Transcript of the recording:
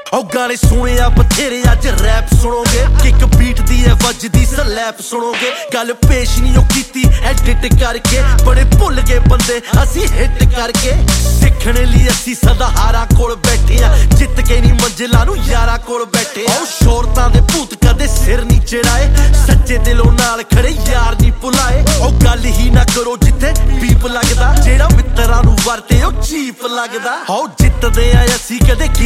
ਉਹ ਗਾਣੇ ਸੁਣਿਆ ਬਥੇਰੇ ਅੱਜ ਰੈਪ ਸੁਣੋਗੇ ਕਿੱਕ ਬੀਟ ਦੀ ਐ ਵੱਜਦੀ ਸਲੈਪ ਸੁਣੋਗੇ ਗੱਲ ਪੇਸ਼ ਨਹੀਂ ਉਹ ਕੀਤੀ ਐਡਿਟ ਕਰਕੇ ਬੜੇ ਭੁੱਲ ਗਏ ਬੰਦੇ ਅਸੀਂ ਹਿੱਟ ਕਰਕੇ ਸਿੱਖਣ ਲਈ ਅਸੀਂ ਸਦਾ ਹਾਰਾਂ ਕੋਲ ਬੈਠੇ ਆ ਜਿੱਤ ਕੇ ਨਹੀਂ ਮੰਜ਼ਿਲਾਂ ਨੂੰ ਯਾਰਾਂ ਕੋਲ ਬੈਠੇ ਉਹ ਸ਼ੋਰਤਾਂ ਦੇ ਭੂਤ ਕਦੇ ਸਿਰ ਨਹੀਂ ਚੜਾਏ ਸੱਚੇ ਦਿਲੋਂ ਨਾਲ ਖੜੇ ਯਾਰ ਨਹੀਂ ਭੁਲਾਏ ਉਹ ਗੱਲ ਹੀ ਨਾ ਕਰੋ ਜਿੱਥੇ ਬੀਪ ਲੱਗਦਾ ਜਿਹੜਾ ਮਿੱਤਰਾਂ ਨੂੰ ਵਰਤੇ ਉਹ ਚੀਪ ਲੱਗਦਾ ਹੋ ਜਿੱਤਦੇ ਆ ਅਸੀਂ ਕਦੇ